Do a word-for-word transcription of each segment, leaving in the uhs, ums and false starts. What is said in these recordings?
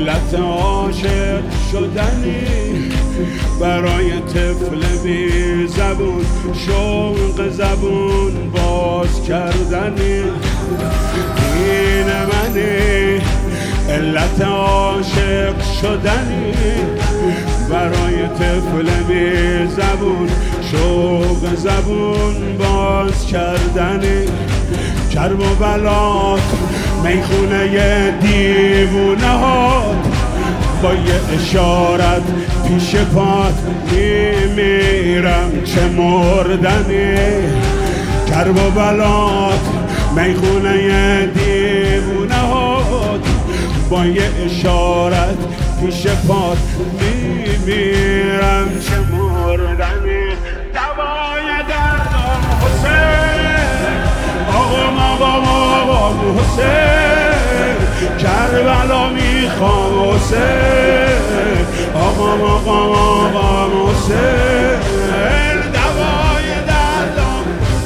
علت عاشق شدنی برای طفل بی زبون، شوق زبون باز کردنی. این منی علت عاشق شدنی برای طفل بی زبون، شوق زبون باز کردنی. کرب و بلات میخونه دیوونه هات، با یه اشارت پیش پات میمیرم چه مردنی. کرب و بلات میخونه دیوونه هات، با یه اشارت پیش پات میمیرم چه مردنی. دوای دردم حسین، آقام آقام آقام حسین، کربلا میخوام حسین، آقام آقام آقام حسین. دوای دردم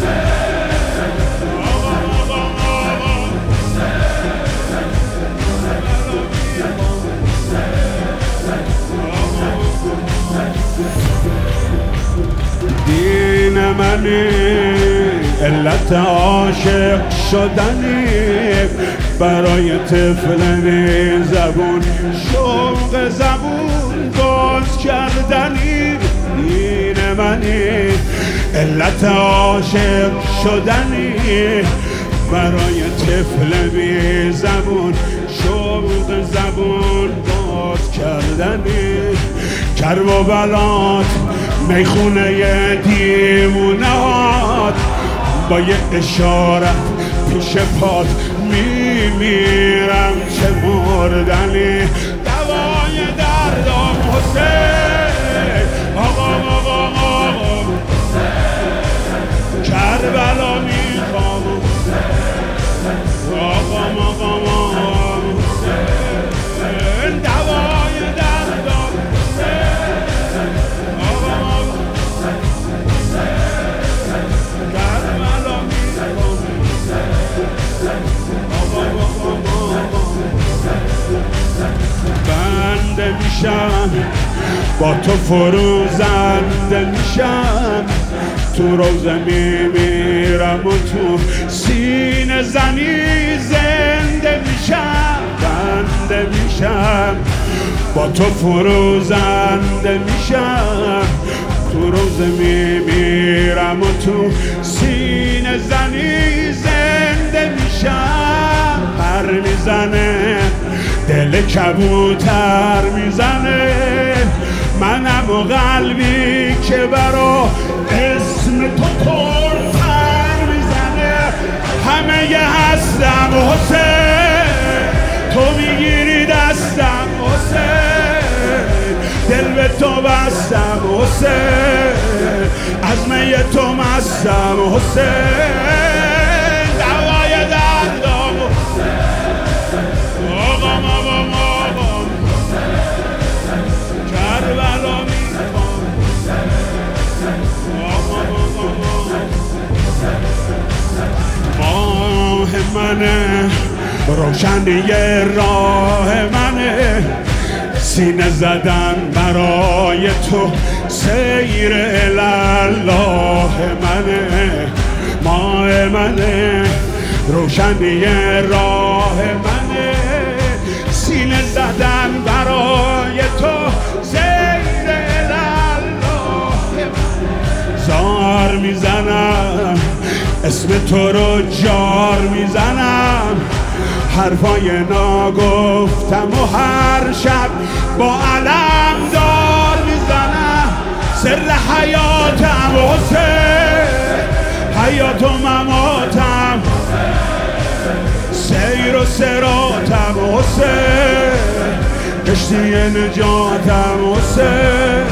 آقام آقام آقام دین منی علت عاشق شدنی برای طفل بی زبون، شوق زبون باز کردنی. دین منی علت عاشق شدنی برای طفل بی زبون، شوق زبون باز کردنی. کرب و بلات میخونه دیوونهات، با یه اشارت پیش پات میمیرم چه مردنی. دوای دردم حسین، آقام آقام آقام کربلا میخوام، آقام آقام آقام دوای دردم آقام آقام کربلا میخوام، آقام آقام آقام. بنده میشم با تو فروزنده میشم، تو روزه میمیرم و تو سینه زنی زنده میشم. بنده میشم با تو فروزنده میشم، تو روزه میمیرم و تو سینه زنی زنده میشم. پر میزنه دل کبوتر میزنه، منم و قلبی که برا اسم تو ترتر میزنه. همه ی هستم حسین، تو میگیری دستم حسین، دل به تو بستم حسین، از می تو مستم حسین. دوای دردم آقام آقام آقام کربلا میخوام، آقام آقام ماه منه، روشنی راه منه، سینه زدن برای تو سیر الله منه. ماه منه، روشنی راه منه، سینه زدن برای تو سیر الله منه. زار میزنم اسم تو رو جار میزنم، حرفای ناگفتم و هر شب با علم دار میزنم. سر حیاتم حسین، حیات و مماتم، سیر و سراتم حسین، کشتی نجاتم حسین.